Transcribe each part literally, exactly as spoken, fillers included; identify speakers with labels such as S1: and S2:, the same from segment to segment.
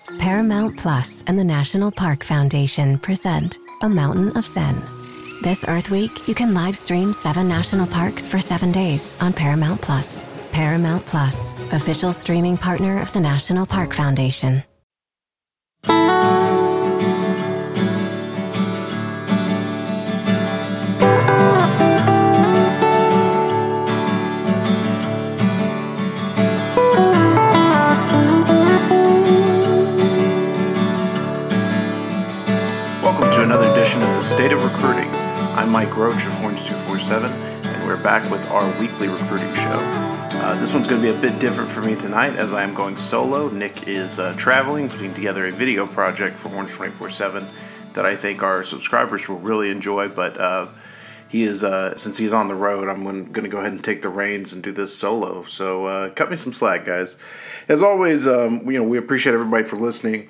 S1: Paramount Plus and the National Park Foundation present A Mountain of Zen. This Earth Week, you can live stream seven national parks for seven days on Paramount Plus. Paramount Plus, official streaming partner of the National Park Foundation.
S2: Another edition of The State of Recruiting. I'm Mike Roach of Horns two forty-seven, and we're back with our weekly recruiting show. Uh, this one's going to be a bit different for me tonight as I am going solo. Nick is uh, traveling, putting together a video project for Horns twenty-four seven that I think our subscribers will really enjoy, but uh, he is, uh, since he's on the road, I'm going to go ahead and take the reins and do this solo. So uh, cut me some slack, guys. As always, um, you know, we appreciate everybody for listening.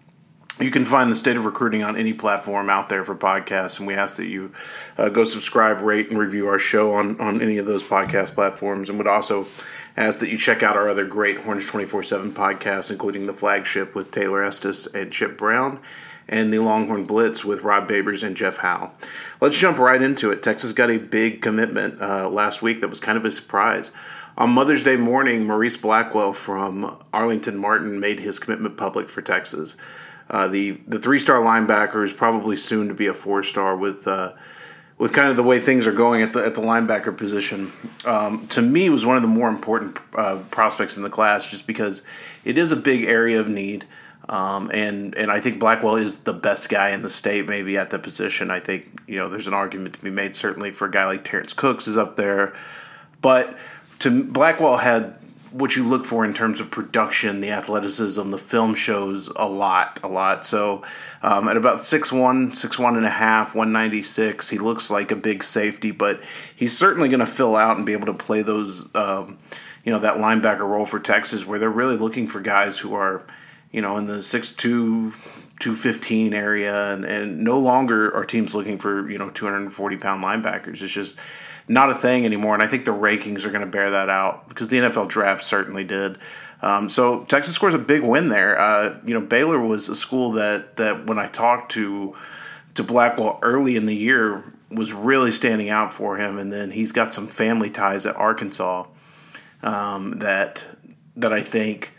S2: You can find The State of Recruiting on any platform out there for podcasts, and we ask that you uh, go subscribe, rate, and review our show on, on any of those podcast platforms, and would also ask that you check out our other great Horns twenty-four seven podcasts, including The Flagship with Taylor Estes and Chip Brown, and The Longhorn Blitz with Rob Babers and Jeff Howe. Let's jump right into it. Texas got a big commitment uh, last week that was kind of a surprise. On Mother's Day morning, Maurice Blackwell from Arlington Martin made his commitment public for Texas. Uh, the the three-star linebacker is probably soon to be a four-star with uh, with kind of the way things are going at the at the linebacker position. Um, to me, was one of the more important uh, prospects in the class, just because it is a big area of need, um, and and I think Blackwell is the best guy in the state, maybe at the position. I think you know there's an argument to be made certainly for a guy like Terrence Cooks is up there, but to Blackwell had what you look for in terms of production, the athleticism, the film shows a lot, a lot. So um, at about six one, six one and a half, one ninety-six, he looks like a big safety, but he's certainly going to fill out and be able to play those, um, you know, that linebacker role for Texas, where they're really looking for guys who are, you know, in the six two, two fifteen area, and, and no longer are teams looking for, you know, two hundred forty pound linebackers. It's just not a thing anymore, and I think the rankings are going to bear that out because the N F L draft certainly did. Um, so Texas scores a big win there. Uh, you know, Baylor was a school that that when I talked to to Blackwell early in the year was really standing out for him, and then he's got some family ties at Arkansas um, that that I think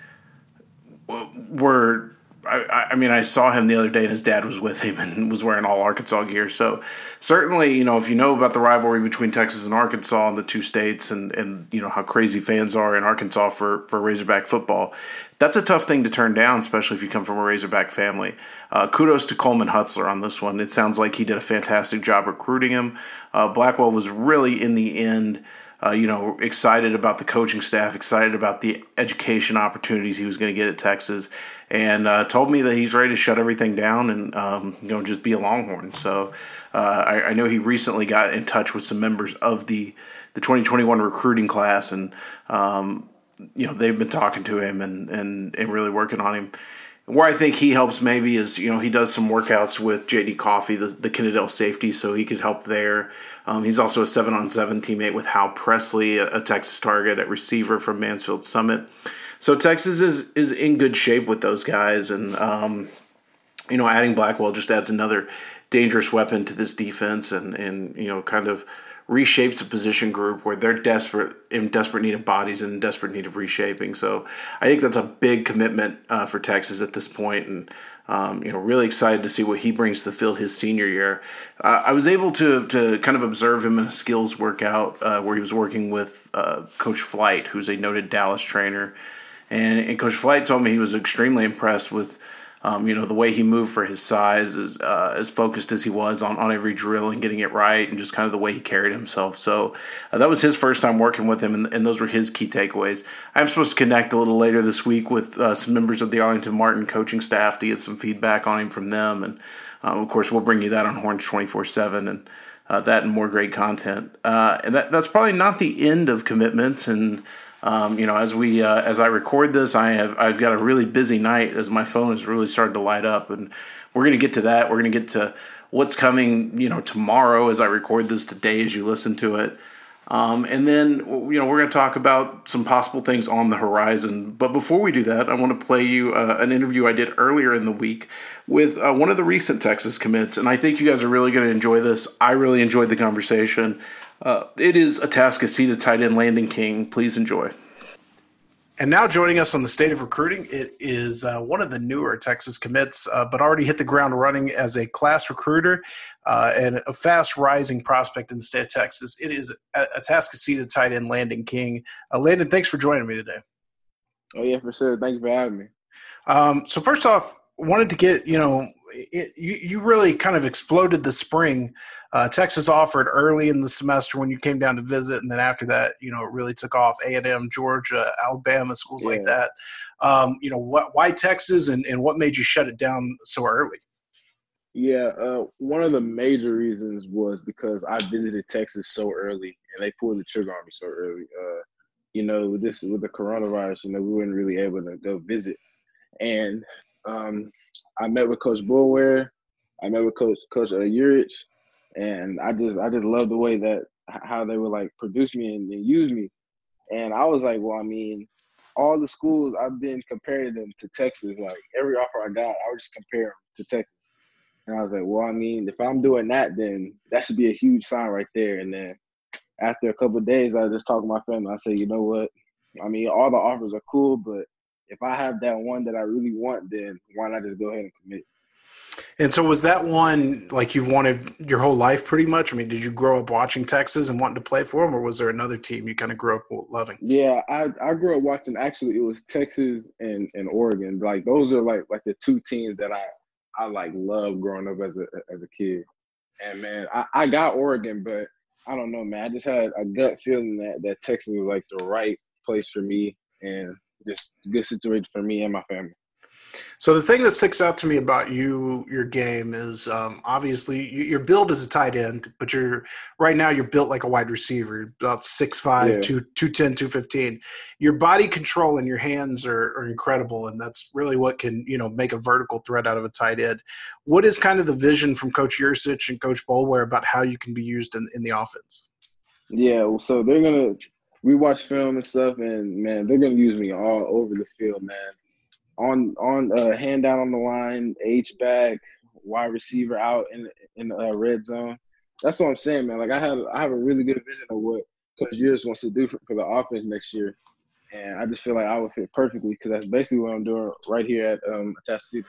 S2: were. I, I mean, I saw him the other day, and his dad was with him and was wearing all Arkansas gear. So certainly, you know, if you know about the rivalry between Texas and Arkansas and the two states, and, and you know how crazy fans are in Arkansas for, for Razorback football, that's a tough thing to turn down, especially if you come from a Razorback family. Uh, kudos to Coleman Hutzler on this one. It sounds like he did a fantastic job recruiting him. Uh, Blackwell was really, in the end, Uh, you know, excited about the coaching staff, excited about the education opportunities he was going to get at Texas, and uh, told me that he's ready to shut everything down and, um, you know, just be a Longhorn. So uh, I, I know he recently got in touch with some members of the, the twenty twenty-one recruiting class, and, um, you know, they've been talking to him and, and, and really working on him. Where I think he helps maybe is, you know, he does some workouts with J D Coffey, the, the Kennedale safety, so he could help there. Um, he's also a seven on seven teammate with Hal Presley, a, a Texas target at receiver from Mansfield Summit. So Texas is is in good shape with those guys, and, um, you know, adding Blackwell just adds another dangerous weapon to this defense and, and you know, kind of reshapes a position group where they're desperate in desperate need of bodies and in desperate need of reshaping. So I think that's a big commitment uh, for Texas at this point, and um, you know, really excited to see what he brings to the field his senior year. Uh, I was able to to kind of observe him in a skills workout uh, where he was working with uh, Coach Flight, who's a noted Dallas trainer, and, and Coach Flight told me he was extremely impressed with Um, you know, the way he moved for his size, as uh, as focused as he was on, on every drill and getting it right, and just kind of the way he carried himself. So uh, that was his first time working with him, and, and those were his key takeaways. I'm supposed to connect a little later this week with uh, some members of the Arlington Martin coaching staff to get some feedback on him from them. And, um, of course, we'll bring you that on Horns twenty-four seven, and uh, that and more great content. Uh, and that that's probably not the end of commitments, and Um, you know, as we uh, as I record this, I have I've got a really busy night as my phone has really started to light up, and we're going to get to that. We're going to get to what's coming, you know, tomorrow as I record this, today as you listen to it. Um, and then, you know, we're going to talk about some possible things on the horizon. But before we do that, I want to play you uh, an interview I did earlier in the week with uh, one of the recent Texas commits. And I think you guys are really going to enjoy this. I really enjoyed the conversation. Uh, it is Atascocita tight end Landon King. Please enjoy. And now joining us on the State of Recruiting, it is uh, one of the newer Texas commits, uh, but already hit the ground running as a class recruiter uh, and a fast-rising prospect in the state of Texas. It is Atascocita tight end Landon King. Uh, Landon, thanks for joining me today.
S3: Oh, yeah, for sure. Thanks for having me.
S2: Um, so first off, wanted to get, you know, it, you, you really kind of exploded the spring. Uh, Texas offered early in the semester when you came down to visit, and then after that, you know, it really took off. A and M, Georgia, Alabama, schools yeah. like that. Um, you know, what, why Texas, and, and what made you shut it down so early?
S3: Yeah, uh, one of the major reasons was because I visited Texas so early, and they pulled the trigger on me so early. Uh, you know, with this with the coronavirus, you know, we weren't really able to go visit, and um, I met with Coach Boulware, I met with Coach Coach uh, Urich. And I just I just love the way that how they would like produce me and, and use me. And I was like, well, I mean, all the schools I've been comparing them to Texas. Like every offer I got, I would just compare them to Texas. And I was like, well, I mean, if I'm doing that, then that should be a huge sign right there. And then after a couple of days, I just talked to my family. I said, you know what? I mean, all the offers are cool, but if I have that one that I really want, then why not just go ahead and commit?
S2: And so was that one like you've wanted your whole life pretty much? I mean, did you grow up watching Texas and wanting to play for them, or was there another team you kind of grew up loving?
S3: Yeah, I, I grew up watching – actually, it was Texas and, and Oregon. Like, those are, like, like the two teams that I, I like, loved growing up as a as a kid. And, man, I, I got Oregon, but I don't know, man. I just had a gut feeling that, that Texas was, like, the right place for me and just a good situation for me and my family.
S2: So the thing that sticks out to me about you, your game, is um, obviously you, you're built as a tight end, but you're right now you're built like a wide receiver, about six five,
S3: yeah.
S2: two ten, two fifteen. Your body control and your hands are, are incredible, and that's really what can, you know, make a vertical threat out of a tight end. What is kind of the vision from Coach Yursich and Coach Boulware about how you can be used in, in the offense?
S3: Yeah, well, so they're going to – we watch film and stuff, and, man, they're going to use me all over the field, man. On on uh, hand down on the line, H back, wide receiver out in in the uh, red zone. That's what I'm saying, man. Like I have I have a really good vision of what Coach Yuris wants to do for, for the offense next year, and I just feel like I would fit perfectly because that's basically what I'm doing right here at um, Atascocita.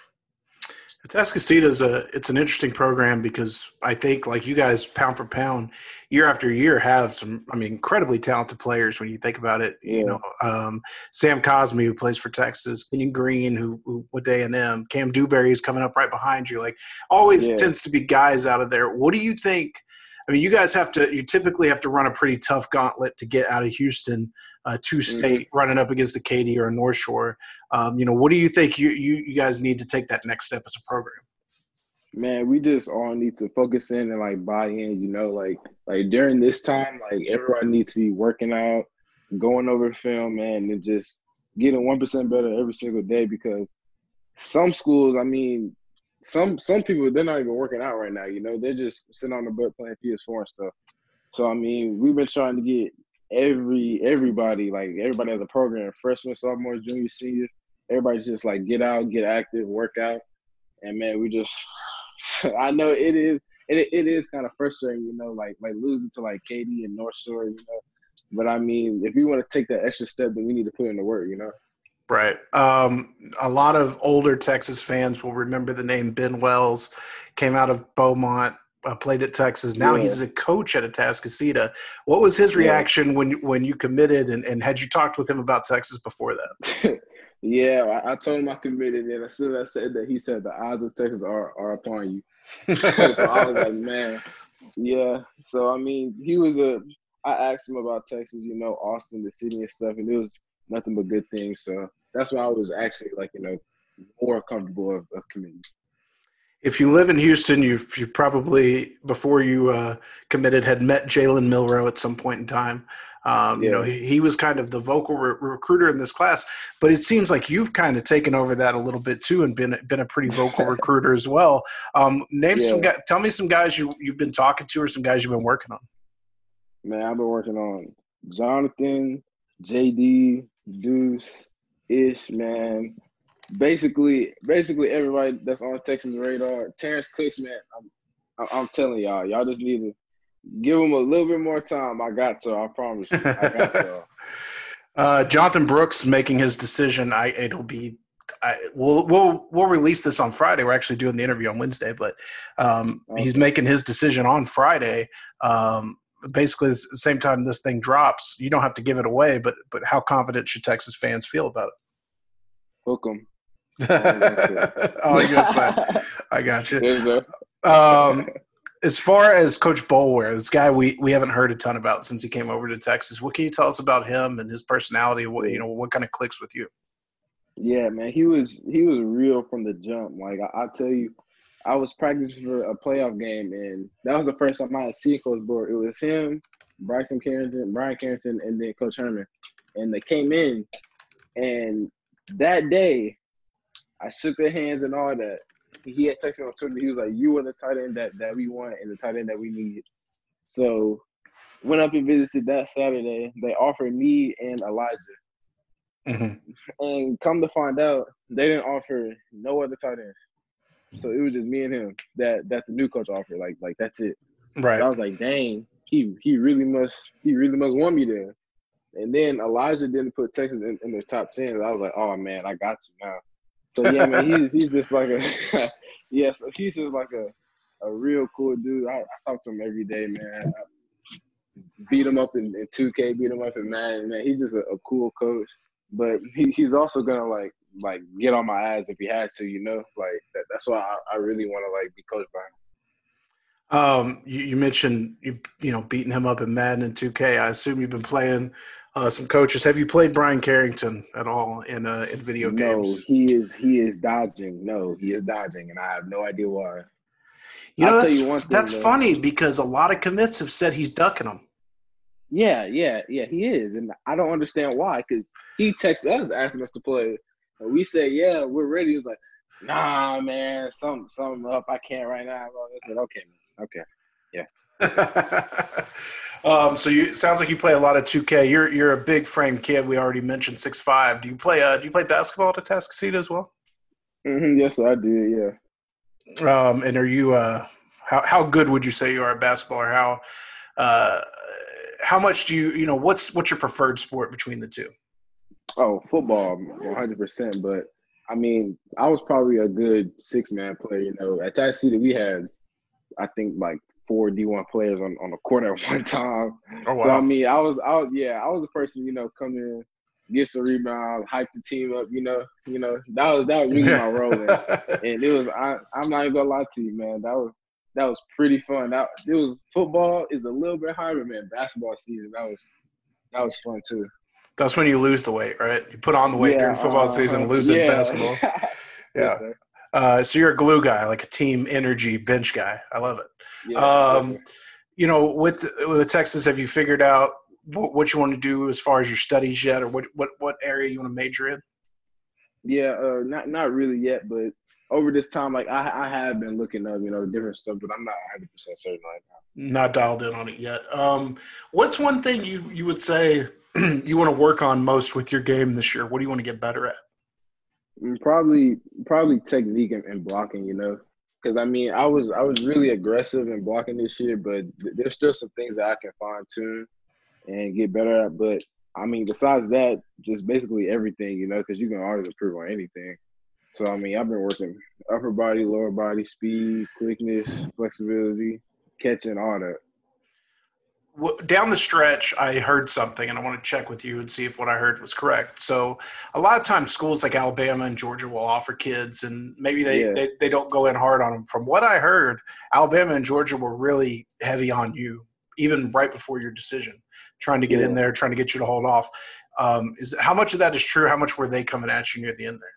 S2: Atascocita is a it's an interesting program because I think like you guys pound for pound, year after year have some I mean incredibly talented players when you think about it.
S3: Yeah.
S2: You know, um, Sam Cosme who plays for Texas, Kenyon Green who, who with A and M, Cam Dewberry is coming up right behind you. Like always
S3: yeah.
S2: tends to be guys out of there. What do you think? I mean, you guys have to you typically have to run a pretty tough gauntlet to get out of Houston uh, to state, mm-hmm. running up against a Katy or a North Shore. Um, you know, what do you think you, you you guys need to take that next step as a program?
S3: Man, we just all need to focus in and like buy in. You know, like like during this time, like everybody needs to be working out, going over film, man, and just getting one percent better every single day. Because some schools, I mean. Some some people, they're not even working out right now, you know. They're just sitting on the butt playing P S four and stuff. So, I mean, we've been trying to get every everybody, like everybody has a program, freshmen, sophomores, juniors, seniors. Everybody's just, like, get out, get active, work out. And, man, we just – I know it is it, it is kind of frustrating, you know, like like losing to, like, Katy and North Shore, you know. But, I mean, if we want to take that extra step, then we need to put in the work, you know.
S2: Right. Um, a lot of older Texas fans will remember the name Ben Wells, came out of Beaumont, uh, played at Texas. Now yeah. he's a coach at Atascocita. What was his reaction yeah. when, when you committed, and, and had you talked with him about Texas before that?
S3: yeah, I, I told him I committed, and as soon as I said that, he said the odds of Texas are, are upon you. So I was like, man, yeah. So, I mean, he was a – I asked him about Texas, you know, Austin, the city and stuff, and it was nothing but good things. So that's why I was actually, like, you know, more comfortable of, of committing.
S2: If you live in Houston, you've, you probably, before you uh, committed, had met Jalen Milrow at some point in time. Um, yeah. You know, he, he was kind of the vocal re- recruiter in this class, but it seems like you've kind of taken over that a little bit too and been been a pretty vocal recruiter as well. Um, name yeah. some guys, tell me some guys you, you've been talking to or some guys you've been working on.
S3: Man, I've been working on Jonathan, J D, Deuce, Ish, man. Basically, basically everybody that's on Texas radar. Terrence Cooks, man. I'm, I'm telling y'all, y'all just need to give him a little bit more time. I got y'all. I promise you. I got y'all.
S2: uh, Jonathan Brooks making his decision. I it'll be. I, we'll we'll we'll release this on Friday. We're actually doing the interview on Wednesday, but um, okay. He's making his decision on Friday. Um, basically, at the same time this thing drops, you don't have to give it away. But but how confident should Texas fans feel about it?
S3: Hook 'em.
S2: Oh, you gonna say? I got you. Um, as far as Coach Boulware, this guy we, we haven't heard a ton about since he came over to Texas. What can you tell us about him and his personality? What you know, what kind of clicks with you?
S3: Yeah, man, he was he was real from the jump. Like I, I tell you, I was practicing for a playoff game, and that was the first time I had seen Coach Boulware. It was him, Bryson Carrington, Brian Carrington, and then Coach Herman, and they came in, and that day, I shook their hands and all that. He had texted me on Twitter. He was like, "You are the tight end that, that we want and the tight end that we need." So went up and visited that Saturday. They offered me and Elijah. Mm-hmm. And come to find out, they didn't offer no other tight ends. So it was just me and him that, that the new coach offered. Like, like that's it.
S2: Right.
S3: So I was like, dang, he he really must he really must want me there. And then Elijah didn't put Texas in, in the top ten. I was like, oh man, I got you now. So yeah, man, he's he's just like a yeah, so he's just like a, a real cool dude. I, I talk to him every day, man. I beat him up in, in two K, beat him up in Madden, man. He's just a, a cool coach. But he, he's also gonna like like get on my ass if he has to, you know. Like that, that's why I, I really want to like be coached by him.
S2: Um, you, you mentioned you you know beating him up in Madden and two K. I assume you've been playing uh, some coaches. Have you played Brian Carrington at all in uh, in video games?
S3: No, he is he is dodging. No, he is dodging, and I have no idea why.
S2: You know, I'll that's, tell you one thing, that's though. Funny because a lot of commits have said he's ducking them.
S3: Yeah, yeah, yeah, he is. And I don't understand why, because he texted us asking us to play. And we said, yeah, we're ready. He was like, nah, man, something, something up. I can't right now. I said, okay, man. Okay,
S2: yeah. um, so you sounds like you play a lot of two K. You're you're a big frame kid. We already mentioned six five. Do you play uh, do you play basketball at Atascocita as well?
S3: Mm-hmm, yes, I did, yeah.
S2: Um, and are you uh, how how good would you say you are at basketball, or how uh, how much do you, you know, what's what's your preferred sport between the two?
S3: Oh, football, one hundred percent. But, I mean, I was probably a good six-man player, you know. At Atascocita, we had, I think, like four D one players on, on the court at one time. Oh, wow. So, I mean, I was, I was, yeah, I was the person, you know, come in, get some rebounds, hype the team up, you know. You know, that was that was really my role. And, and it was, I, I'm not even going to lie to you, man. That was, That was pretty fun. That it was football is a little bit harder, man. Basketball season, that was that was fun too.
S2: That's when you lose the weight, right? You put on the weight yeah, during football uh, season, lose yeah. it in basketball. Yeah. Yes, uh, so you're a glue guy, like a team energy bench guy. I love it. Yeah, um, you know, with with Texas, have you figured out what, what you want to do as far as your studies yet, or what what what area you want to major in?
S3: Yeah, uh, not not really yet, but over this time, like I, I have been looking up, you know, different stuff, but I'm not one hundred percent certain right now.
S2: Not dialed in on it yet. Um, what's one thing you, you would say you want to work on most with your game this year? What do you want to get better at?
S3: Probably, probably technique and, and blocking. You know, because I mean, I was I was really aggressive in blocking this year, but th- there's still some things that I can fine tune and get better at. But I mean, besides that, just basically everything. You know, because you can always improve on anything. So, I mean, I've been working upper body, lower body, speed, quickness, flexibility, catching, all that.
S2: Well, down the stretch, I heard something, and I want to check with you and see if what I heard was correct. So a lot of times schools like Alabama and Georgia will offer kids, and maybe they, yeah. they, they don't go in hard on them. From what I heard, Alabama and Georgia were really heavy on you, even right before your decision, trying to get yeah. in there, trying to get you to hold off. Um, is how much of that is true? How much were they coming at you near the end there?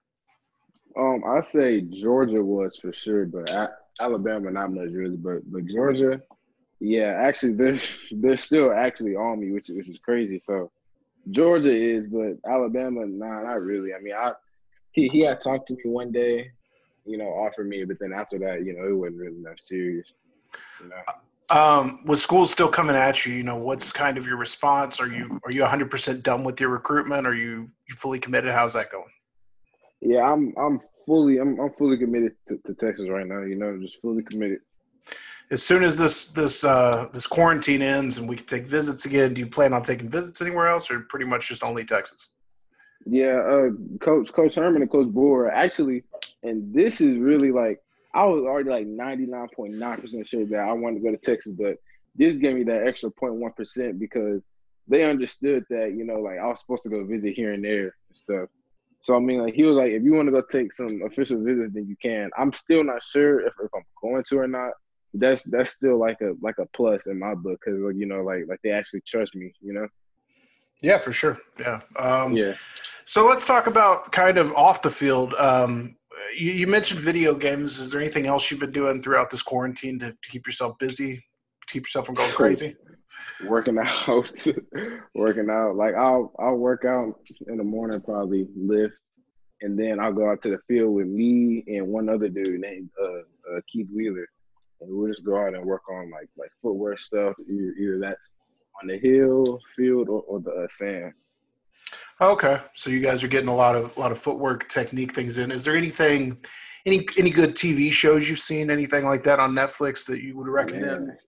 S3: Um, I say Georgia was for sure, but I, Alabama not much really. But but Georgia, yeah, actually they're they're still actually on me, which which is crazy. So Georgia is, but Alabama, nah, not really. I mean, I he he had talked to me one day, you know, offered me, but then after that, you know, it wasn't really that serious. You know.
S2: Um, with schools still coming at you, you know, what's kind of your response? Are you are you one hundred percent done with your recruitment? Are you you fully committed? How's that going?
S3: Yeah, I'm I'm fully I'm I'm fully committed to, to Texas right now. You know, just fully committed.
S2: As soon as this this uh, this quarantine ends and we can take visits again, do you plan on taking visits anywhere else, or pretty much just only Texas?
S3: Yeah, uh, Coach Coach Herman and Coach Boer actually, and this is really like I was already like ninety-nine point nine percent sure that I wanted to go to Texas, but this gave me that extra zero point one percent because they understood that, you know, like I was supposed to go visit here and there and stuff. So I mean, like he was like, if you want to go take some official visits, then you can. I'm still not sure if, if I'm going to or not. That's that's still like a like a plus in my book because, you know, like like they actually trust me, you know.
S2: Yeah, for sure. Yeah. Um,
S3: yeah.
S2: So let's talk about kind of off the field. Um, you, you mentioned video games. Is there anything else you've been doing throughout this quarantine to, to keep yourself busy, to keep yourself from going crazy?
S3: Working out, working out. Like I'll I'll work out in the morning, probably lift, and then I'll go out to the field with me and one other dude named uh, uh, Keith Wheeler, and we'll just go out and work on like like footwear stuff. Either, either that's on the hill, field, or, or the uh, sand.
S2: Okay, so you guys are getting a lot of a lot of footwork technique things in. Is there anything, any any good T V shows you've seen, anything like that on Netflix that you would recommend?
S3: Man.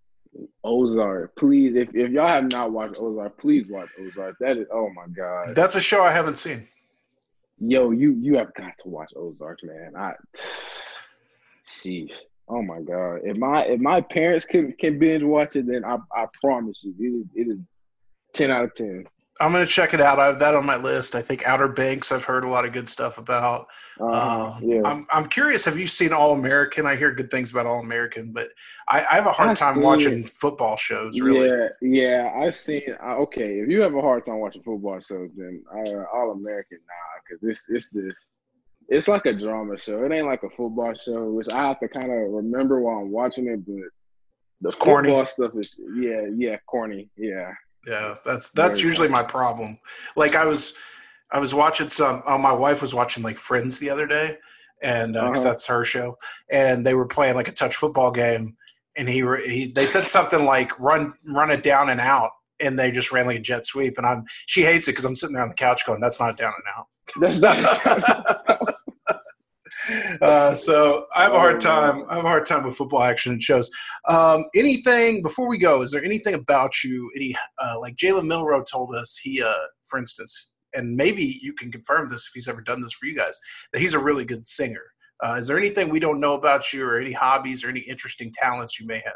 S3: Ozark, please. If if y'all have not watched Ozark, please watch Ozark. That is, oh my god,
S2: that's a show I haven't seen.
S3: Yo, you you have got to watch Ozark, man. I, sheesh. Oh my god, if my if my parents can can binge watch it, then I I promise you, it is it is ten out of ten.
S2: I'm going to check it out. I have that on my list. I think Outer Banks I've heard a lot of good stuff about.
S3: Uh,
S2: um,
S3: yeah.
S2: I'm I'm curious, have you seen All American? I hear good things about All American, but I, I have a hard
S3: I've
S2: time watching it. football shows, really.
S3: Yeah, yeah. I've seen – okay, if you have a hard time watching football shows, then uh, All American, nah, because it's, it's this – it's like a drama show. It ain't like a football show, which I have to kind of remember while I'm watching it, but the
S2: it's
S3: football
S2: corny.
S3: stuff is – yeah, yeah, corny, yeah.
S2: Yeah, that's that's
S3: Very
S2: usually
S3: corny.
S2: my problem. Like I was, I was watching some. Oh, my wife was watching like Friends the other day, and because uh, uh-huh. that's her show, and they were playing like a touch football game, and he, he they said something like run run it down and out, and they just ran like a jet sweep, and I'm she hates it because I'm sitting there on the couch going, that's not down and out.
S3: That's not.
S2: Uh, so I have a hard time. I have a hard time with football action shows. Um, anything before we go? Is there anything about you? Any uh, like Jalen Milroe told us he, uh, for instance, and maybe you can confirm this if he's ever done this for you guys, that he's a really good singer. Uh, is there anything we don't know about you, or any hobbies, or any interesting talents you may have?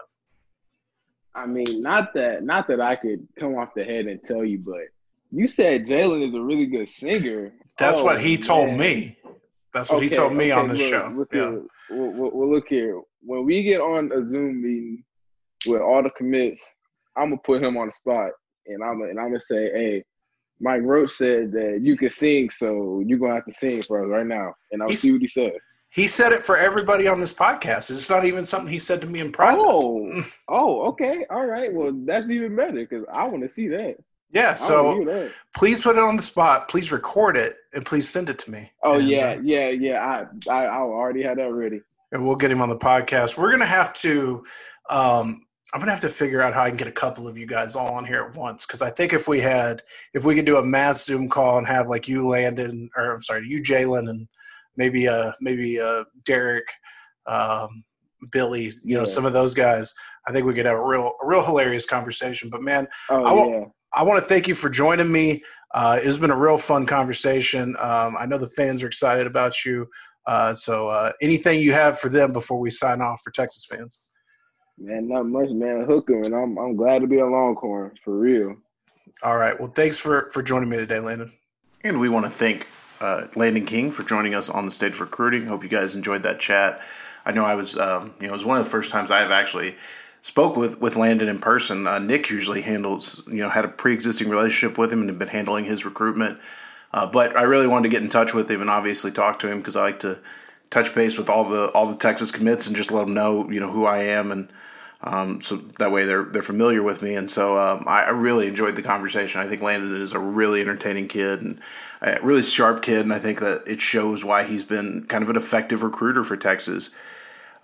S3: I mean, not that, not that I could come off the head and tell you, but you said Jalen is a really good singer.
S2: That's
S3: oh,
S2: what he
S3: man.
S2: told me. That's what
S3: okay,
S2: he told me
S3: okay,
S2: on the
S3: look,
S2: show.
S3: Look
S2: yeah.
S3: here. Well, well, well, look here. When we get on a Zoom meeting with all the commits, I'm gonna put him on the spot, and I'm and I'm gonna say, "Hey, Mike Roach said that you can sing, so you're gonna have to sing for us right now." And I'll see what he says.
S2: He said it for everybody on this podcast. It's not even something he said to me in private.
S3: Oh, oh, okay, all right. Well, that's even better because I want to see that.
S2: Yeah, so please put it on the spot. Please record it, and please send it to me.
S3: Oh,
S2: and,
S3: yeah,
S2: uh,
S3: yeah, yeah. I, I I already had that ready.
S2: And we'll get him on the podcast. We're going to have to um, – I'm going to have to figure out how I can get a couple of you guys all on here at once because I think if we had – if we could do a mass Zoom call and have like you, Landon – or I'm sorry, you, Jalen, and maybe uh, maybe uh, Derek, um, Billy, you yeah. know, some of those guys, I think we could have a real a real hilarious conversation. But, man,
S3: oh,
S2: I won't,
S3: yeah.
S2: I want to thank you for joining me. Uh, it's been a real fun conversation. Um, I know the fans are excited about you. Uh, so uh, anything you have for them before we sign off for Texas fans?
S3: Man, not much, man. Hook 'em, and I'm I'm glad to be a Longhorn, for real.
S2: All right. Well, thanks for, for joining me today, Landon.
S4: And we want to thank uh, Landon King for joining us on the State of Recruiting. Hope you guys enjoyed that chat. I know I was, um, you know, it was one of the first times I have actually – spoke with, with Landon in person. Uh, Nick usually handles, you know, had a pre-existing relationship with him and had been handling his recruitment. Uh, but I really wanted to get in touch with him and obviously talk to him because I like to touch base with all the all the Texas commits and just let them know, you know, who I am, and um, so that way they're they're familiar with me. And so um, I, I really enjoyed the conversation. I think Landon is a really entertaining kid and a really sharp kid, and I think that it shows why he's been kind of an effective recruiter for Texas.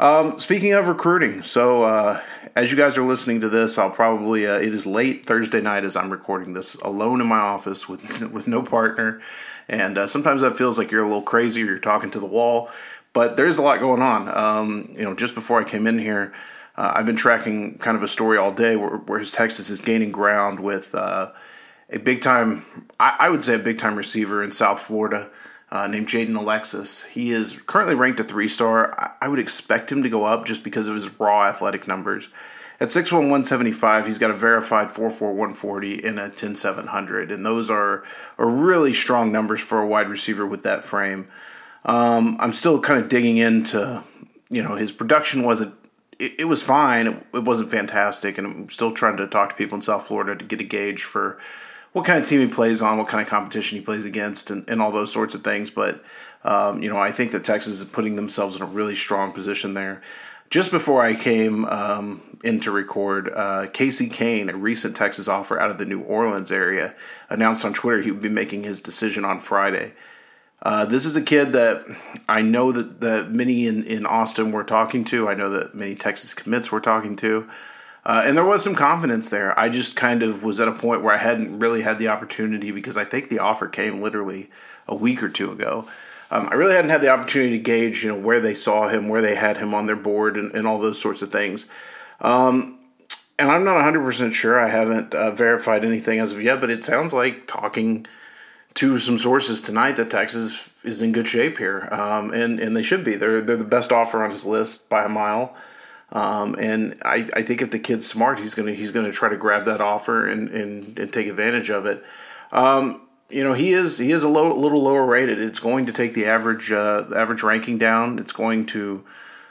S4: Um, speaking of recruiting, so uh, as you guys are listening to this, I'll probably uh, it is late Thursday night as I'm recording this alone in my office with with no partner, and uh, sometimes that feels like you're a little crazy or you're talking to the wall, but there's a lot going on. Um, you know, just before I came in here, uh, I've been tracking kind of a story all day where, where his Texas is gaining ground with uh, a big time, I, I would say a big time receiver in South Florida. Uh, named Jaden Alexis. He is currently ranked a three-star. I, I would expect him to go up just because of his raw athletic numbers. At six one, one seventy-five, he's got a verified four four, one forty and a ten seven hundred, and those are, are really strong numbers for a wide receiver with that frame. Um, I'm still kind of digging into, you know, his production wasn't, it, it was fine. It, it wasn't fantastic, and I'm still trying to talk to people in South Florida to get a gauge for what kind of team he plays on, what kind of competition he plays against, and, and all those sorts of things. But, um, you know, I think that Texas is putting themselves in a really strong position there. Just before I came um, in to record, uh, Casey Kane, a recent Texas offer out of the New Orleans area, announced on Twitter he would be making his decision on Friday. Uh, this is a kid that I know that, that many in, in Austin were talking to. I know that many Texas commits were talking to. Uh, and there was some confidence there. I just kind of was at a point where I hadn't really had the opportunity because I think the offer came literally a week or two ago. Um, I really hadn't had the opportunity to gauge, you know, where they saw him, where they had him on their board, and, and all those sorts of things. Um, and I'm not one hundred percent sure. I haven't uh, verified anything as of yet, but it sounds like talking to some sources tonight that Texas is in good shape here, um, and and they should be. They're they're the best offer on his list by a mile. Um, and I, I think if the kid's smart, he's gonna he's gonna try to grab that offer and, and, and take advantage of it. Um, you know, he is he is a low, little lower rated. It's going to take the average uh, the average ranking down. It's going to.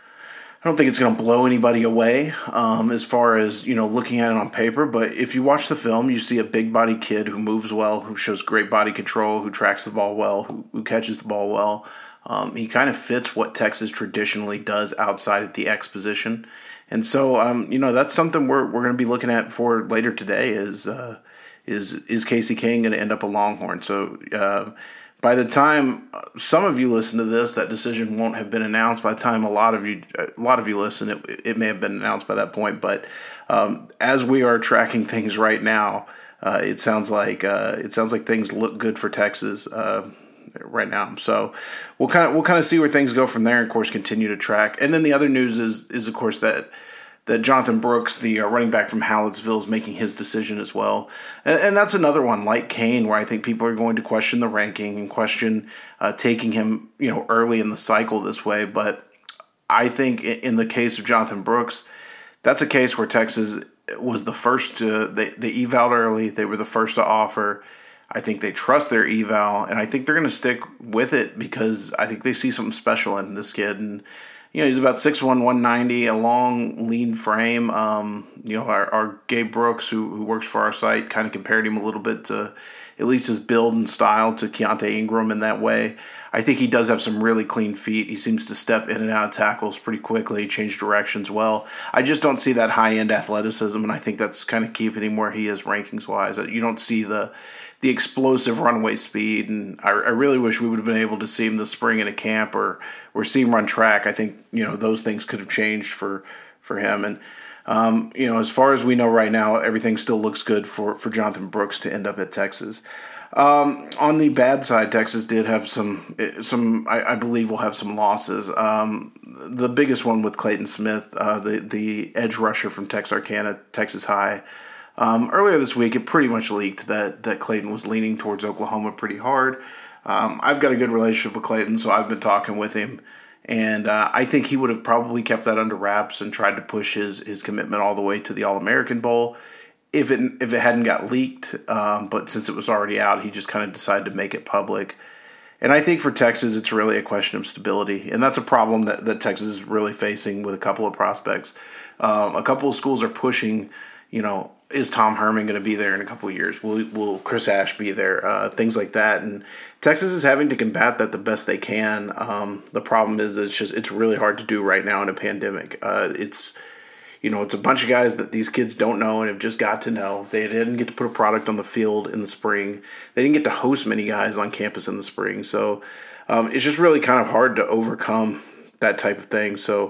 S4: I don't think it's going to blow anybody away um, as far as, you know, looking at it on paper. But if you watch the film, you see a big body kid who moves well, who shows great body control, who tracks the ball well, who, who catches the ball well. Um, he kind of fits what Texas traditionally does outside at the X position. And so, um, you know, that's something we're we're going to be looking at for later today is uh, is is Casey King going to end up a Longhorn? So uh, by the time some of you listen to this, that decision won't have been announced. By the time a lot of you a lot of you listen, it, it may have been announced by that point. But um, as we are tracking things right now, uh, it sounds like uh, it sounds like things look good for Texas. Uh, right now. So we'll kind of we'll kind of see where things go from there, and of course continue to track. And then the other news is is of course that that Jonathan Brooks, the uh, running back from Hallettsville, is making his decision as well. And, and that's another one like Kane, where I think people are going to question the ranking and question uh, taking him, you know, early in the cycle this way. But I think in, in the case of Jonathan Brooks, that's a case where Texas was the first to they they eval'd early. They were the first to offer. I think they trust their eval, and I think they're going to stick with it because I think they see something special in this kid. And, you know, he's about six one, one ninety, a long, lean frame. Um, you know, our, our Gabe Brooks, who, who works for our site, kind of compared him a little bit to at least his build and style to Keontae Ingram in that way. I think he does have some really clean feet. He seems to step in and out of tackles pretty quickly, change directions well. I just don't see that high-end athleticism, and I think that's kind of keeping him where he is rankings-wise. You don't see the the explosive runway speed, and I, I really wish we would have been able to see him this spring in a camp or or see him run track. I think, you know, those things could have changed for for him. And um, you know, as far as we know right now, everything still looks good for for Jonathan Brooks to end up at Texas. Um, on the bad side, Texas did have some some I, I believe will have some losses. Um, the biggest one with Clayton Smith, uh, the the edge rusher from Texarkana, Texas High. Um, earlier this week, it pretty much leaked that, that Clayton was leaning towards Oklahoma pretty hard. Um, I've got a good relationship with Clayton, so I've been talking with him. And uh, I think he would have probably kept that under wraps and tried to push his, his commitment all the way to the All-American Bowl if it if it hadn't got leaked. Um, but since it was already out, he just kind of decided to make it public. And I think for Texas, it's really a question of stability. And that's a problem that, that Texas is really facing with a couple of prospects. Um, a couple of schools are pushing, you know, is Tom Herman going to be there in a couple of years? Will will Chris Ash be there? Uh, things like that. And Texas is having to combat that the best they can. Um, the problem is it's just it's really hard to do right now in a pandemic. Uh, it's you know it's a bunch of guys that these kids don't know and have just got to know. They didn't get to put a product on the field in the spring. They didn't get to host many guys on campus in the spring. So um, it's just really kind of hard to overcome that type of thing. So.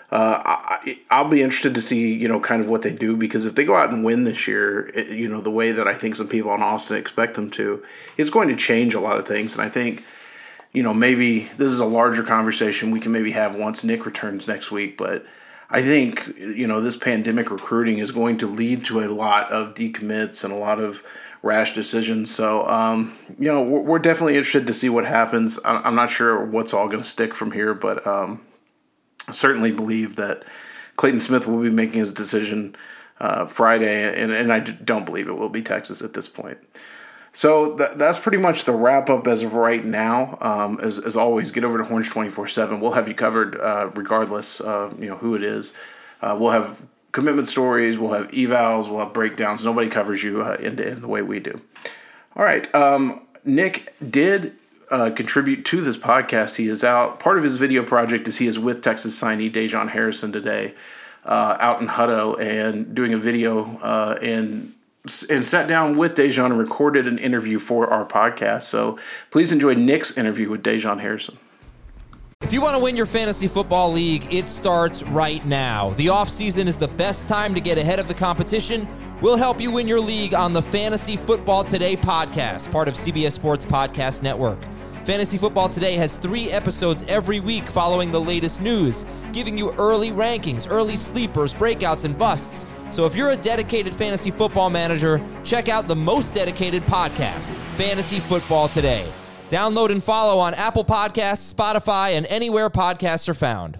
S4: Uh, I, I'll be interested to see, you know, kind of what they do, because if they go out and win this year, it, you know, the way that I think some people in Austin expect them to, it's going to change a lot of things. And I think, you know, maybe this is a larger conversation we can maybe have once Nick returns next week. But I think, you know, this pandemic recruiting is going to lead to a lot of decommits and a lot of rash decisions. So, um, you know, we're, we're definitely interested to see what happens. I'm not sure what's all going to stick from here, but um, I certainly believe that Clayton Smith will be making his decision uh, Friday, and, and I don't believe it will be Texas at this point. So that, that's pretty much the wrap-up as of right now. Um, as, as always, get over to Horns twenty-four seven. We'll have you covered uh, regardless of you know, who it is. Uh, we'll have commitment stories, we'll have evals, we'll have breakdowns. Nobody covers you uh, end-to-end the way we do. All right. Um, Nick did Uh, contribute to this podcast. He is out. Part of his video project is he is with Texas signee Dejon Harrison today, uh, out in Hutto, and doing a video uh, and and sat down with Dejon and recorded an interview for our podcast. So please enjoy Nick's interview with Dejon Harrison.
S5: If you want to win your fantasy football league, it starts right now. The offseason is the best time to get ahead of the competition. We'll help you win your league on the Fantasy Football Today podcast, part of C B S Sports Podcast Network. Fantasy Football Today has three episodes every week following the latest news, giving you early rankings, early sleepers, breakouts, and busts. So if you're a dedicated fantasy football manager, check out the most dedicated podcast, Fantasy Football Today. Download and follow on Apple Podcasts, Spotify, and anywhere podcasts are found.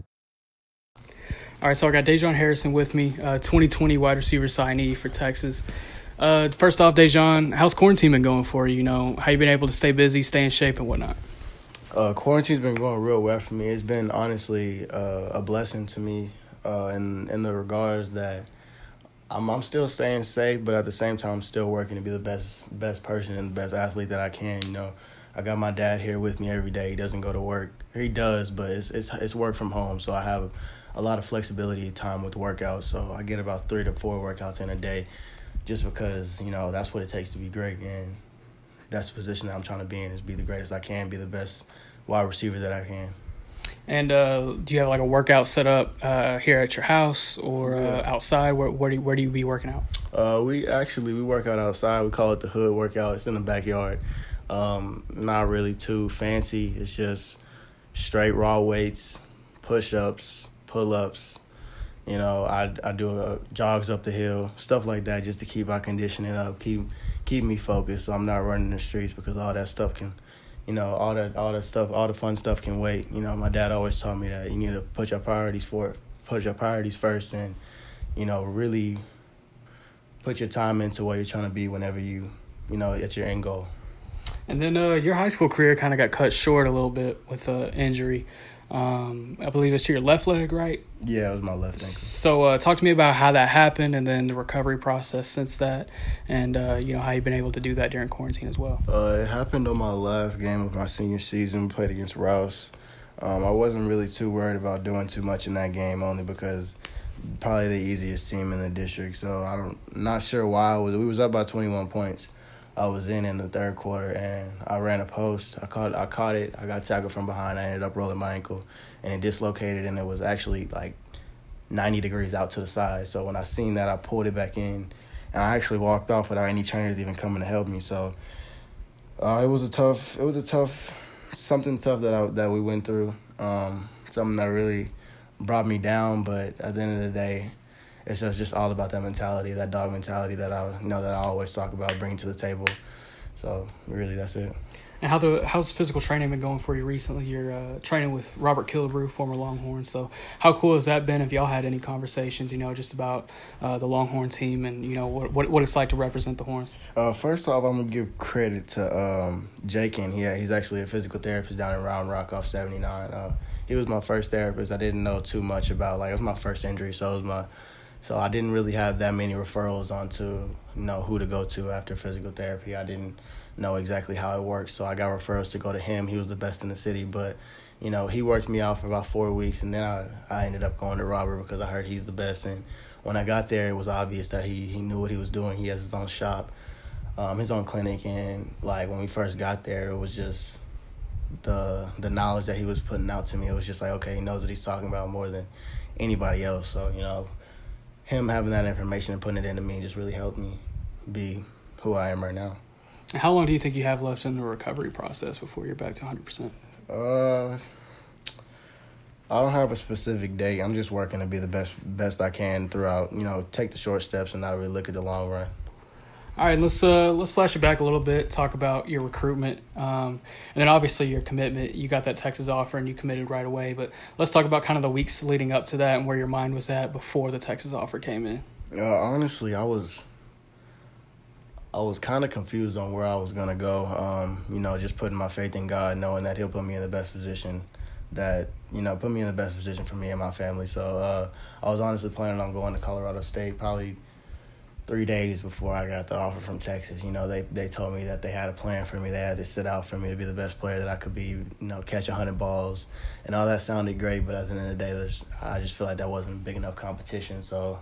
S6: All right, so I got Dejon Harrison with me, uh, twenty twenty wide receiver signee for Texas. Uh, first off, Dejon, how's quarantine been going for you? You know, how you been able to stay busy, stay in shape, and whatnot?
S7: Uh, quarantine's been going real well for me. It's been honestly uh, a blessing to me uh, in in the regards that I'm I'm still staying safe, but at the same time, I'm still working to be the best best person and the best athlete that I can. You know, I got my dad here with me every day. He doesn't go to work. He does, but it's it's it's work from home, so I have a lot of flexibility time with workouts. So I get about three to four workouts in a day, just because, you know, that's what it takes to be great. And that's the position that I'm trying to be in, is be the greatest I can, be the best wide receiver that I can.
S6: And uh, do you have like a workout set up uh, here at your house or uh, outside? Where where do you, where do you be working out?
S7: Uh, we actually we work out outside. We call it the hood workout. It's in the backyard. Um, not really too fancy. It's just straight raw weights, push-ups, pull-ups. You know, I I do uh, jogs up the hill, stuff like that, just to keep my conditioning up, keep keep me focused, so I'm not running the streets, because all that stuff can, you know, all that all that stuff, all the fun stuff can wait. You know, my dad always taught me that you need to put your priorities for put your priorities first, and, you know, really put your time into what you're trying to be whenever you, you know, at your end goal.
S6: And then uh, your high school career kind of got cut short a little bit with an uh, injury. Um, I believe it's to your left leg, right?
S7: Yeah, it was my left ankle.
S6: So uh, talk to me about how that happened, and then the recovery process since that, and uh, you know, how you've been able to do that during quarantine as well.
S7: Uh, it happened on my last game of my senior season. We played against Rouse. Um, I wasn't really too worried about doing too much in that game, only because probably the easiest team in the district. So I don't, not sure why I was. We was up by twenty-one points. I was in in the third quarter, and I ran a post. I caught I caught it. I got tackled from behind. I ended up rolling my ankle, and it dislocated, and it was actually like ninety degrees out to the side. So when I seen that, I pulled it back in, and I actually walked off without any trainers even coming to help me. So uh, it was a tough. It was a tough, something tough that I, that we went through. Um, something that really brought me down, but at the end of the day, it's just, just all about that mentality, that dog mentality that I you know that I always talk about bringing to the table. So really, that's it.
S6: And how the how's physical training been going for you recently? You're uh, training with Robert Killebrew, former Longhorn. So how cool has that been? If y'all had any conversations, you know, just about uh, the Longhorn team and you know what what, what it's like to represent the Horns.
S7: Uh, first off, I'm gonna give credit to um, Jakin. He he's actually a physical therapist down in Round Rock off seventy-nine. Uh, he was my first therapist. I didn't know too much about like it was my first injury, so it was my so I didn't really have that many referrals onto you know who to go to after physical therapy. I didn't know exactly how it works, so I got referrals to go to him. He was the best in the city, but you know he worked me out for about four weeks, and then I, I ended up going to Robert because I heard he's the best. And when I got there, it was obvious that he, he knew what he was doing. He has his own shop, um, his own clinic, and like when we first got there, it was just the the knowledge that he was putting out to me, it was just like, okay, he knows what he's talking about more than anybody else. So, you know, him having that information and putting it into me just really helped me be who I am right now.
S6: How long do you think you have left in the recovery process before you're back to one hundred percent?
S7: Uh, I don't have a specific date. I'm just working to be the best best I can throughout, you know, take the short steps and not really look at the long run.
S6: All right, let's uh, let's flash it back a little bit, talk about your recruitment, um, and then obviously your commitment. You got that Texas offer and you committed right away, but let's talk about kind of the weeks leading up to that and where your mind was at before the Texas offer came in.
S7: Uh, honestly, I was I was kind of confused on where I was going to go, um, you know, just putting my faith in God, knowing that he'll put me in the best position, that, you know, put me in the best position for me and my family. So uh, I was honestly planning on going to Colorado State probably three days before I got the offer from Texas. You know, they they told me that they had a plan for me. They had to sit out for me to be the best player that I could be, you know, catch one hundred balls. And all that sounded great, but at the end of the day, there's, I just feel like that wasn't big enough competition. So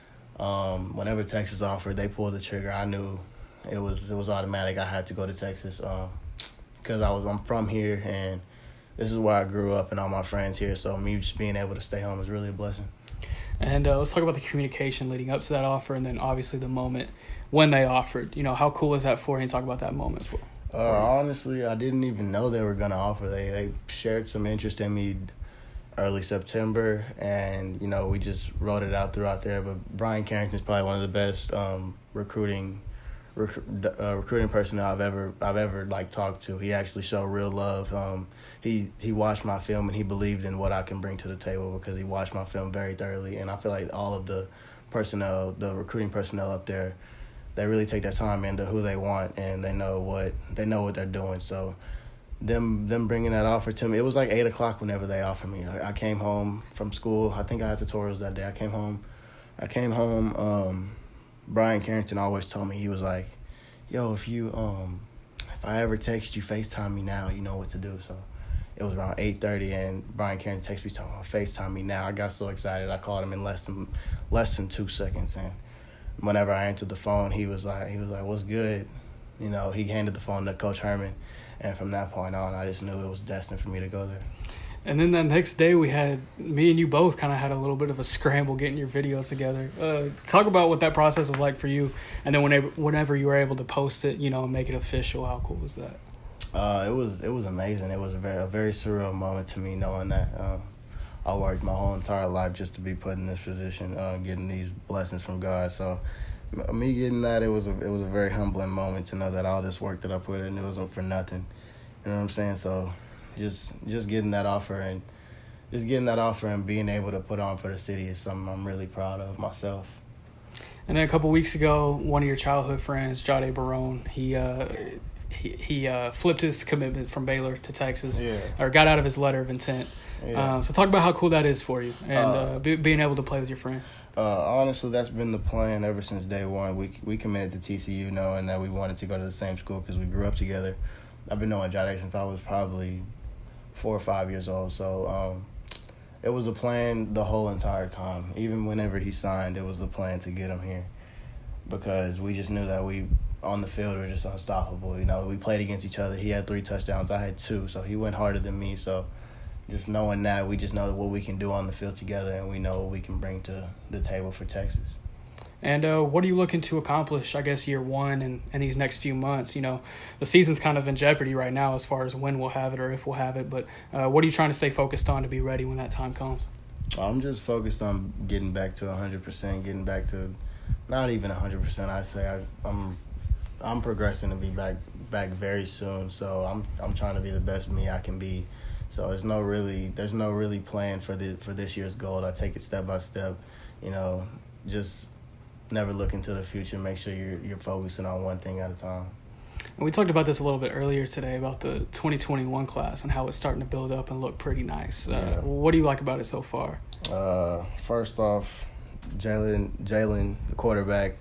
S7: um, whenever Texas offered, they pulled the trigger. I knew it was it was automatic. I had to go to Texas because um, I was I'm from here, and this is where I grew up and all my friends here. So me just being able to stay home is really a blessing.
S6: And uh, let's talk about the communication leading up to that offer, and then obviously the moment when they offered. You know, how cool was that for you? And talk about that moment for.
S7: Uh, honestly, I didn't even know they were gonna offer. They they shared some interest in me early September, and you know we just wrote it out throughout there. But Brian Carrington's probably one of the best um, recruiting rec- uh, recruiting personnel I've ever I've ever like talked to. He actually showed real love. Um, He he watched my film and he believed in what I can bring to the table because he watched my film very thoroughly. And I feel like all of the personnel, the recruiting personnel up there, they really take their time into who they want and they know what they know what they're doing. So them them bringing that offer to me, it was like eight o'clock whenever they offered me. I, I came home from school. I think I had tutorials that day. I came home. I came home. Um, Brian Carrington always told me, he was like, "Yo, if you um if I ever text you, FaceTime me now. You know what to do." So. It was around eight thirty, and Brian Carrington texted me talking about FaceTime me now. I got so excited. I called him in less than less than two seconds, and whenever I answered the phone, he was like, he was like, "What's good?" You know, he handed the phone to Coach Herman, and from that point on, I just knew it was destined for me to go there.
S6: And then that next day, we had me and you both kind of had a little bit of a scramble getting your video together. Uh, talk about what that process was like for you, and then whenever whenever you were able to post it, you know, and make it official. How cool was that?
S7: Uh, it was it was amazing. It was a very a very surreal moment to me, knowing that um, I worked my whole entire life just to be put in this position, uh, getting these blessings from God. So me getting that, it was a it was a very humbling moment to know that all this work that I put in, it wasn't for nothing. You know what I'm saying? So just just getting that offer and just getting that offer and being able to put on for the city is something I'm really proud of myself.
S6: And then a couple weeks ago, one of your childhood friends, Jade Barone, he uh, he, he uh, flipped his commitment from Baylor to Texas,
S7: yeah.
S6: or got out of his letter of intent. Yeah. Um, so talk about how cool that is for you and uh, uh, be, being able to play with your friend.
S7: Uh, honestly, that's been the plan ever since day one. We we committed to T C U knowing that we wanted to go to the same school because we grew up together. I've been knowing Jade since I was probably four or five years old. So um, it was a plan the whole entire time. Even whenever he signed, it was the plan to get him here because we just knew that we, on the field, were just unstoppable. You know, we played against each other. He had three touchdowns. I had two. So he went harder than me. So just knowing that, we just know what we can do on the field together, and we know what we can bring to the table for Texas.
S6: And uh, what are you looking to accomplish, I guess, year one and, and these next few months? You know, the season's kind of in jeopardy right now as far as when we'll have it or if we'll have it. But uh, what are you trying to stay focused on to be ready when that time comes?
S7: I'm just focused on getting back to one hundred percent, getting back to not even one hundred percent. I say I, I'm I'm progressing to be back back very soon. So I'm I'm trying to be the best me I can be. So there's no really there's no really plan for the for this year's goal. I take it step by step. You know, just never look into the future. Make sure you're you're focusing on one thing at a time.
S6: And we talked about this a little bit earlier today about the twenty twenty-one class and how it's starting to build up and look pretty nice.
S7: Yeah.
S6: Uh, what do you like about it so far?
S7: Uh, first off, Jalen, Jalen, the quarterback,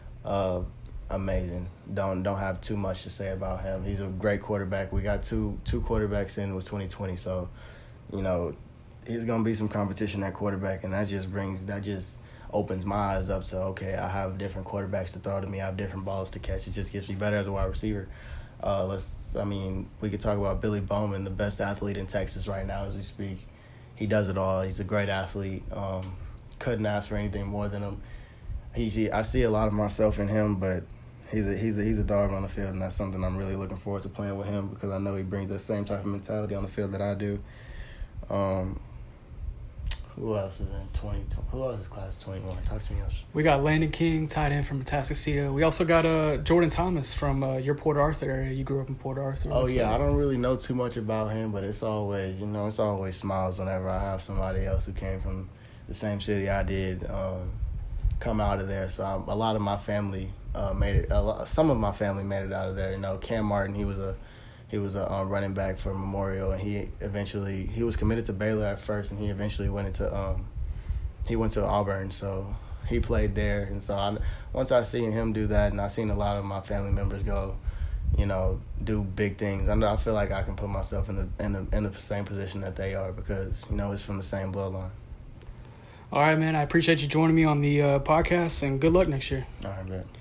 S7: uh, amazing. Don't don't have too much to say about him. He's a great quarterback. We got two two quarterbacks in with twenty twenty, so you know he's gonna be some competition at quarterback, and that just brings that just opens my eyes up to, okay, I have different quarterbacks to throw to me. I have different balls to catch. It just gets me better as a wide receiver. Uh, let's. I mean, we could talk about Billy Bowman, the best athlete in Texas right now as we speak. He does it all. He's a great athlete. Um, couldn't ask for anything more than him. He's, he, I see a lot of myself in him, but he's a he's a he's a dog on the field, and that's something I'm really looking forward to playing with him because I know he brings that same type of mentality on the field that I do. Um, who else is in twenty? Who else is class twenty-one? Talk to me else.
S6: We got Landon King, tight end from Atascocita. We also got uh, Jordan Thomas from uh, your Port Arthur area. You grew up in Port Arthur.
S7: Oh, yeah. Say? I don't really know too much about him, but it's always, you know, it's always smiles whenever I have somebody else who came from the same city I did um, come out of there. So I, a lot of my family uh, made it. A lot, some of my family made it out of there. You know, Cam Martin, he was a he was a um, running back for Memorial, and he eventually he was committed to Baylor at first, and he eventually went into um, he went to Auburn. So he played there, and so I, once I seen him do that, and I seen a lot of my family members go, you know, do big things. I know I feel like I can put myself in the in the in the same position that they are because you know it's from the same bloodline.
S6: All right, man. I appreciate you joining me on the uh, podcast, and good luck next year.
S7: All right, man.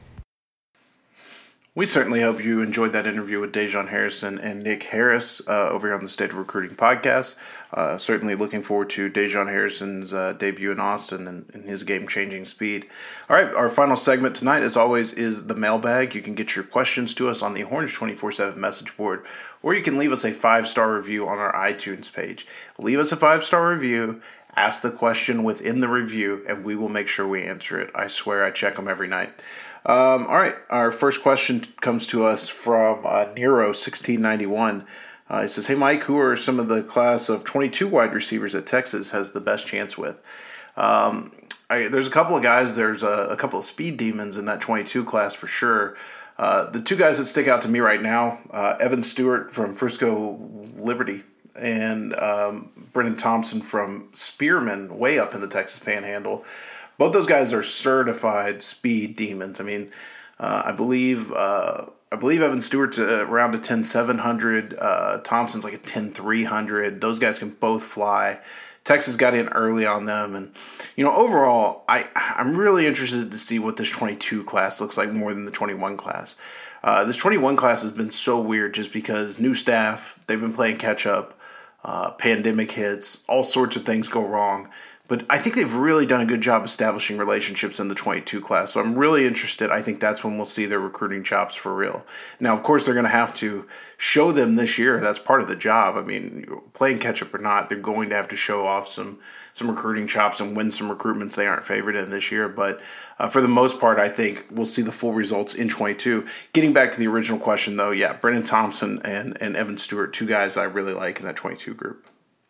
S2: We certainly hope you enjoyed that interview with Dejon Harrison and Nick Harris uh, over here on the State of Recruiting podcast. Uh, certainly looking forward to Dejon Harrison's uh, debut in Austin and, and his game-changing speed. All right, our final segment tonight, as always, is the mailbag. You can get your questions to us on the Horns twenty-four seven message board, or you can leave us a five-star review on our iTunes page. Leave us a five-star review, ask the question within the review, and we will make sure we answer it. I swear I check them every night. Um, all right, our first question comes to us from uh, Nero sixteen ninety-one. Uh, he says, "Hey Mike, who are some of the class of twenty-two wide receivers that Texas has the best chance with?" Um, I, there's a couple of guys. There's a, a couple of speed demons in that twenty-two class for sure. Uh, the two guys that stick out to me right now, uh, Evan Stewart from Frisco Liberty and um, Brennan Thompson from Spearman, way up in the Texas Panhandle. Both those guys are certified speed demons. I mean, uh, I believe uh, I believe Evan Stewart's around a ten seven hundred. Uh, Thompson's like a ten three hundred. Those guys can both fly. Texas got in early on them, and you know, overall, I I'm really interested to see what this twenty-two class looks like more than the twenty-one class. Uh, this twenty-one class has been so weird just because new staff, they've been playing catch up, uh, pandemic hits, all sorts of things go wrong. But I think they've really done a good job establishing relationships in the twenty-two class. So I'm really interested. I think that's when we'll see their recruiting chops for real. Now, of course, they're going to have to show them this year. That's part of the job. I mean, playing catch-up or not, they're going to have to show off some some recruiting chops and win some recruitments they aren't favored in this year. But uh, for the most part, I think we'll see the full results in twenty-two. Getting back to the original question, though, yeah, Brennan Thompson and, and Evan Stewart, two guys I really like in that twenty-two group.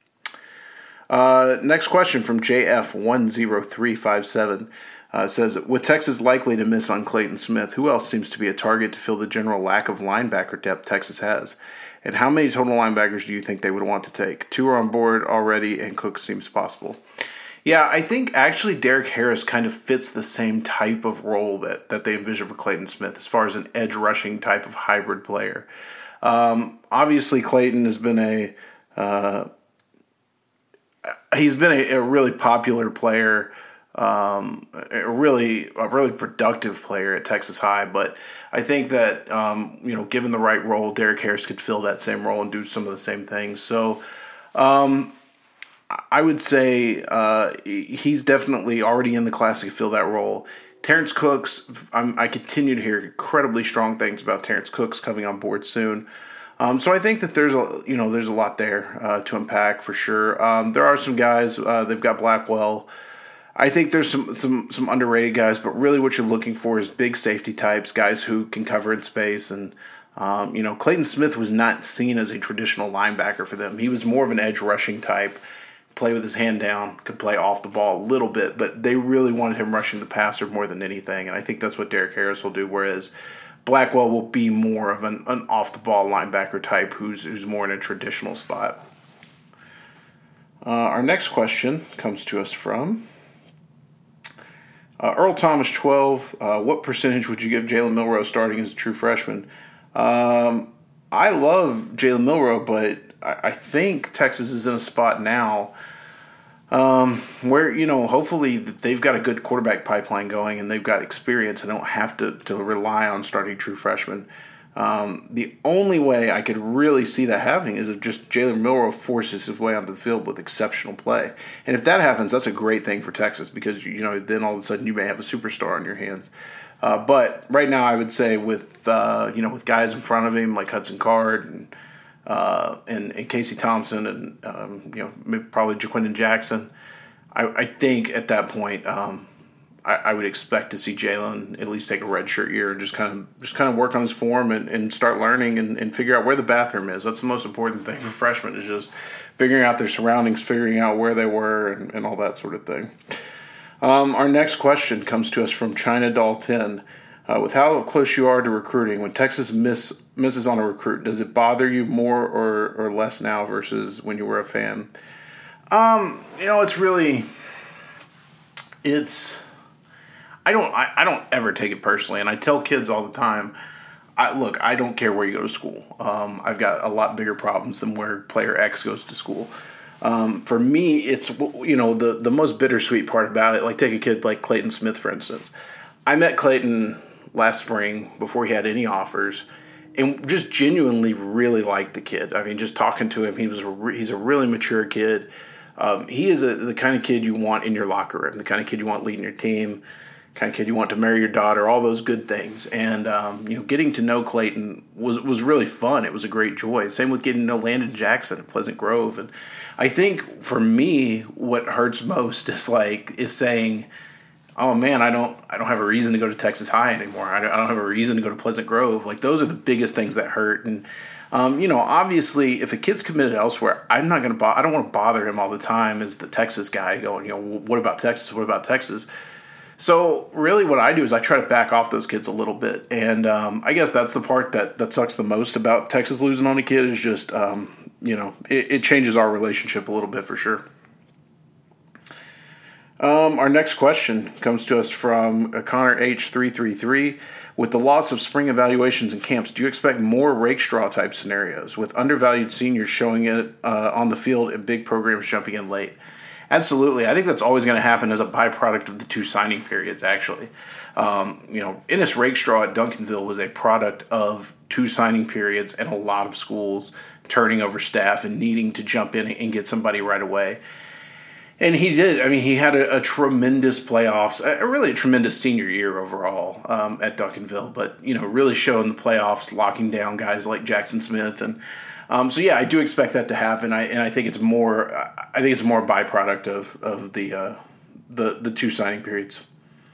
S2: Uh, next question from J F one zero three five seven uh, says, with Texas likely to miss on Clayton Smith, who else seems to be a target to fill the general lack of linebacker depth Texas has? And how many total linebackers do you think they would want to take? Two are on board already, and Cook seems possible. Yeah, I think actually Derek Harris kind of fits the same type of role that, that they envision for Clayton Smith as far as an edge rushing type of hybrid player. Um, obviously, Clayton has been a... Uh, He's been a, a really popular player, um, a really a really productive player at Texas High. But I think that um, you know, given the right role, Derek Harris could fill that same role and do some of the same things. So um, I would say uh, he's definitely already in the class to fill that role. Terrence Cooks, I'm, I continue to hear incredibly strong things about Terrence Cooks coming on board soon. Um, so I think that there's a you know there's a lot there uh, to unpack for sure. Um, there are some guys. Uh, they've got Blackwell. I think there's some, some some underrated guys, but really what you're looking for is big safety types, guys who can cover in space. And um, you know Clayton Smith was not seen as a traditional linebacker for them. He was more of an edge rushing type, play with his hand down, could play off the ball a little bit, but they really wanted him rushing the passer more than anything. And I think that's what Derek Harris will do. Whereas Blackwell will be more of an, an off-the-ball linebacker type who's who's more in a traditional spot. Uh, our next question comes to us from uh, Earl Thomas twelve. Uh, what percentage would you give Jalen Milroe starting as a true freshman? Um, I love Jalen Milroe, but I, I think Texas is in a spot now Um, where, you know, hopefully they've got a good quarterback pipeline going and they've got experience and don't have to, to rely on starting true freshmen.
S4: Um, the only way I could really see that happening is if just Jalen Milroe forces his way onto the field with exceptional play. And if that happens, that's a great thing for Texas because, you know, then all of a sudden you may have a superstar on your hands. Uh, but right now I would say with, uh, you know, with guys in front of him like Hudson Card and uh, and, and Casey Thompson and, um, you know, maybe probably Jaquindon Jackson, I, I think at that point um, I, I would expect to see Jalen at least take a redshirt year and just kind of just kind of work on his form and, and start learning and, and figure out where the bathroom is. That's the most important thing for freshmen is just figuring out their surroundings, figuring out where they were and, and all that sort of thing. Um, our next question comes to us from China Doll ten. Uh, with how close you are to recruiting, when Texas miss, misses on a recruit, does it bother you more or, or less now versus when you were a fan? Um, you know, it's really, it's, I don't, I, I don't ever take it personally, and I tell kids all the time, I, look, I don't care where you go to school. Um, I've got a lot bigger problems than where player X goes to school. Um, for me, it's, you know, the, the most bittersweet part about it, like take a kid like Clayton Smith, for instance. I met Clayton last spring before he had any offers and just genuinely really liked the kid. I mean, just talking to him, he was a re- he's a really mature kid. Um, he is a, the kind of kid you want in your locker room, the kind of kid you want leading your team, kind of kid you want to marry your daughter, all those good things. And, um, you know, getting to know Clayton was was really fun. It was a great joy. Same with getting to know Landon Jackson at Pleasant Grove. And I think for me, what hurts most is like, is saying, oh man, I don't I don't have a reason to go to Texas High anymore. I don't, I don't have a reason to go to Pleasant Grove. Like those are the biggest things that hurt. And, um, you know, obviously if a kid's committed elsewhere, I'm not going to, bo- I don't want to bother him all the time as the Texas guy going, you know, what about Texas? What about Texas? So really what I do is I try to back off those kids a little bit. And um, I guess that's the part that, that sucks the most about Texas losing on a kid is just, um, you know, it, it changes our relationship a little bit for sure. Um, our next question comes to us from Connor H three three three. With the loss of spring evaluations and camps, do you expect more rake straw type scenarios with undervalued seniors showing it uh, on the field and big programs jumping in late? Absolutely. I think that's always going to happen as a byproduct of the two signing periods, actually. Um, you know, Ennis Rakestraw at Duncanville was a product of two signing periods and a lot of schools turning over staff and needing to jump in and get somebody right away. And he did. I mean, he had a, a tremendous playoffs, a, really a tremendous senior year overall um, at Duncanville. But, you know, really showing the playoffs, locking down guys like Jackson Smith. And um, so, yeah, I do expect that to happen. I, and I think it's more I think it's more a byproduct of, of the, uh, the the two signing periods.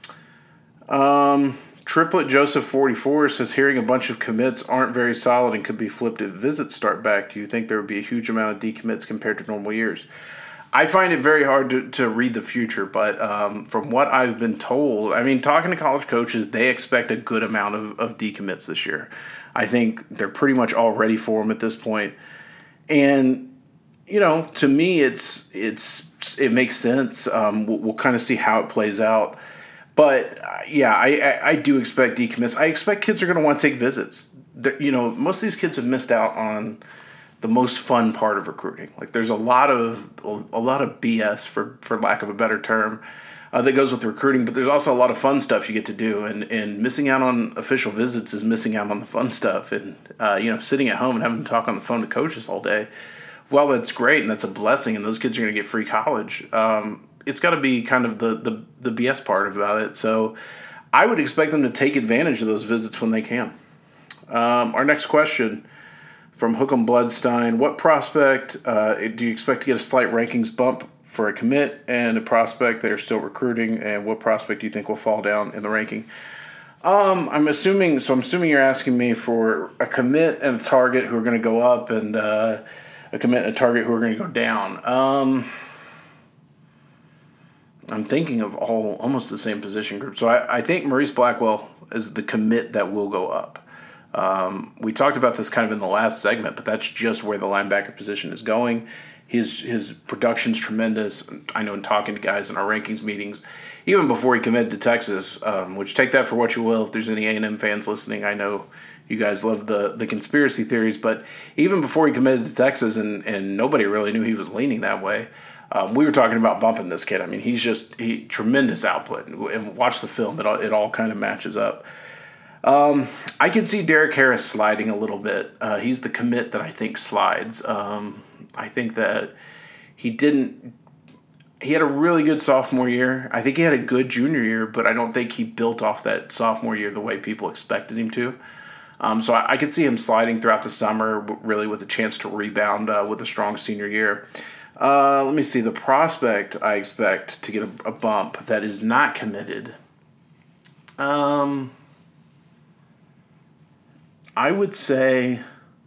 S4: Um, Triplet Joseph forty-four says, hearing a bunch of commits aren't very solid and could be flipped if visits start back. Do you think there would be a huge amount of decommits compared to normal years? I find it very hard to, to read the future, but um, from what I've been told, I mean, talking to college coaches, they expect a good amount of, of decommits this year. I think they're pretty much all ready for them at this point. And, you know, to me, it's it's it makes sense. Um, we'll, we'll kind of see how it plays out. But, uh, yeah, I, I, I do expect decommits. I expect kids are going to want to take visits. They're, you know, most of these kids have missed out on the most fun part of recruiting. Like there's a lot of a lot of B S for, for lack of a better term uh, that goes with recruiting, but there's also a lot of fun stuff you get to do. And, and missing out on official visits is missing out on the fun stuff. And uh, you know, sitting at home and having to talk on the phone to coaches all day, well, that's great and that's a blessing. And those kids are going to get free college. Um, it's got to be kind of the, the the B S part about it. So I would expect them to take advantage of those visits when they can. Um, our next question. From Hookem Bloodstein, what prospect uh, do you expect to get a slight rankings bump for a commit and a prospect that are still recruiting, and what prospect do you think will fall down in the ranking? Um, I'm assuming, so I'm assuming you're asking me for a commit and a target who are going to go up, and uh, a commit and a target who are going to go down. Um, I'm thinking of all almost the same position group. So I, I think Maurice Blackwell is the commit that will go up. Um, we talked about this kind of in the last segment, but that's just where the linebacker position is going. His his production's tremendous. I know in talking to guys in our rankings meetings, even before he committed to Texas, um, which take that for what you will. If there's any A and M fans listening, I know you guys love the, the conspiracy theories, but even before he committed to Texas and, and nobody really knew he was leaning that way, um, we were talking about bumping this kid. I mean, he's just he tremendous output. And watch the film. It all, it all kind of matches up. Um, I could see Derek Harris sliding a little bit. Uh, he's the commit that I think slides. Um, I think that he didn't – he had a really good sophomore year. I think he had a good junior year, but I don't think he built off that sophomore year the way people expected him to. Um, so I, I could see him sliding throughout the summer, really with a chance to rebound uh, with a strong senior year. Uh, let me see. The prospect I expect to get a, a bump that is not committed. Um, I would say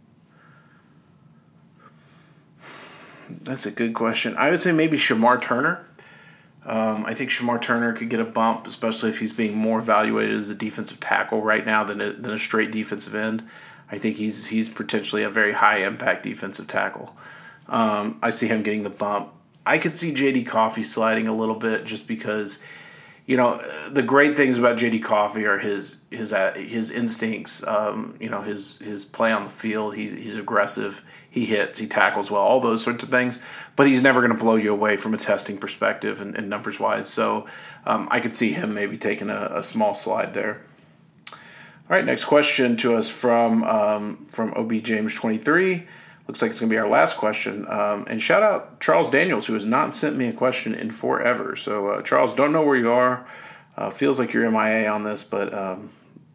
S4: that's a good question. I would say maybe Shamar Turner. Um, I think Shamar Turner could get a bump, especially if he's being more evaluated as a defensive tackle right now than a, than a straight defensive end. I think he's he's potentially a very high impact defensive tackle. Um, I see him getting the bump. I could see J D Coffey sliding a little bit just because, you know, the great things about J D Coffey are his his uh, his instincts. Um, you know, his his play on the field. He's he's aggressive. He hits. He tackles well. All those sorts of things. But he's never going to blow you away from a testing perspective and, and numbers wise. So um, I could see him maybe taking a, a small slide there. All right, next question to us from um, from O B James twenty-three. Looks like it's going to be our last question. Um, and shout out Charles Daniels, who has not sent me a question in forever. So, uh, Charles, don't know where you are. Uh, feels like you're M I A on this, but um,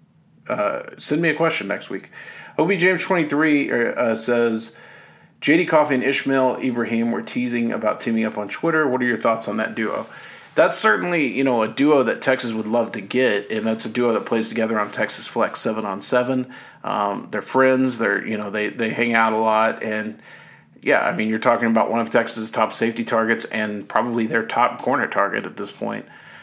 S4: uh, send me a question next week. O B James twenty-three uh, says, J D Coffey and Ishmael Ibrahim were teasing about teaming up on Twitter. What are your thoughts on that duo? That's certainly, you know, a duo that Texas would love to get, and that's a duo that plays together on Texas Flex seven on seven. Um, they're friends. They're, you know, they, they hang out a lot. And, yeah, I mean, you're talking about one of Texas' top safety targets and probably their top corner target at this point.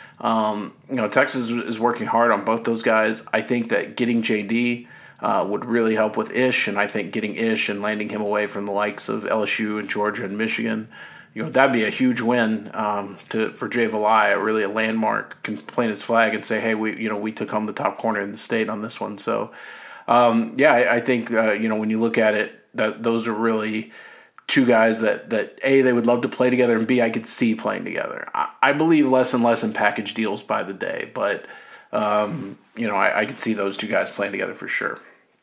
S4: Um, you know, Texas is working hard on both those guys. I think that getting J D uh, would really help with Ish, and I think getting Ish and landing him away from the likes of L S U and Georgia and Michigan, you know, that'd be a huge win um, to for Jay Valai, really a landmark, can plant his flag and say, hey, we you know we took home the top corner in the state on this one. So, um, yeah, I, I think uh, you know when you look at it, that those are really two guys that that A, they would love to play together, and B, I could see playing together. I, I believe less and less in package deals by the day, but um, you know I, I could see those two guys playing together for sure.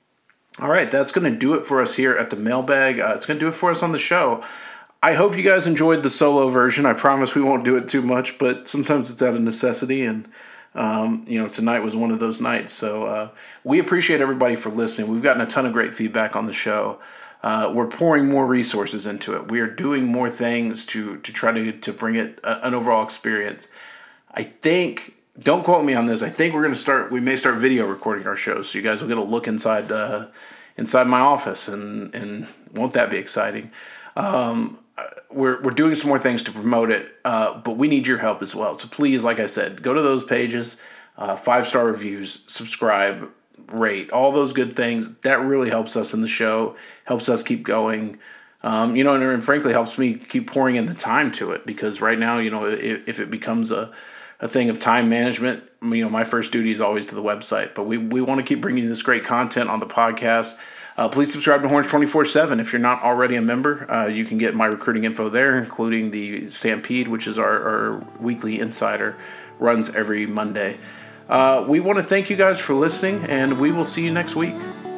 S4: All right, that's going to do it for us here at the mailbag. Uh, it's going to do it for us on the show. I hope you guys enjoyed the solo version. I promise we won't do it too much, but sometimes it's out of necessity, and um, you know, tonight was one of those nights. So uh, we appreciate everybody for listening. We've gotten a ton of great feedback on the show. Uh, we're pouring more resources into it. We are doing more things to to try to to bring it a, an overall experience. I think, don't quote me on this, I think we're going to start, we may start video recording our shows, so you guys will get a look inside uh, inside my office, and, and won't that be exciting? Um, We're we're doing some more things to promote it, uh, but we need your help as well. So please, like I said, go to those pages, uh, five-star reviews, subscribe, rate, all those good things. That really helps us in the show, helps us keep going, um, you know, and, and frankly helps me keep pouring in the time to it, because right now, you know, if, if it becomes a, a thing of time management, you know, my first duty is always to the website. But we, we want to keep bringing you this great content on the podcast. Uh, please subscribe to Horns twenty-four seven. If you're not already a member, uh, you can get my recruiting info there, including the Stampede, which is our, our weekly insider, runs every Monday. Uh, we want to thank you guys for listening, and we will see you next week.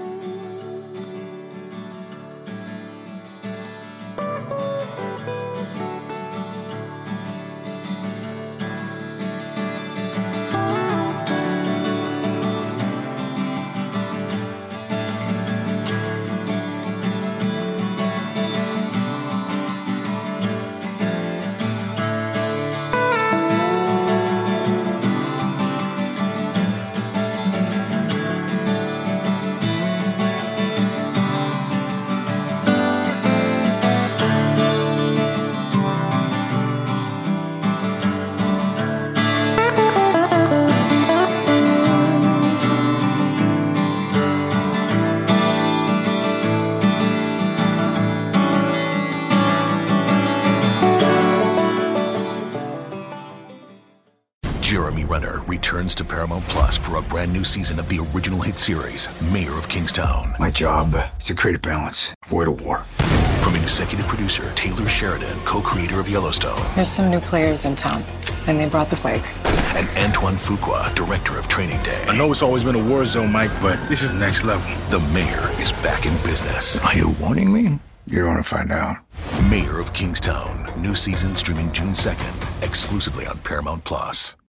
S8: Jeremy Renner returns to Paramount Plus for a brand new season of the original hit series, Mayor of Kingstown.
S9: My job is to create a balance, avoid a war.
S8: From From executive producer Taylor Sheridan, co-creator of Yellowstone.
S9: There's some new players in town, and they brought the plague.
S8: And Antoine Fuqua, director of Training Day.
S10: I know it's always been a war zone, Mike, but this is next level.
S8: The mayor is back in business.
S10: Are you warning me? You're gonna find out.
S8: Mayor of Kingstown. New season streaming June second, exclusively on Paramount Plus.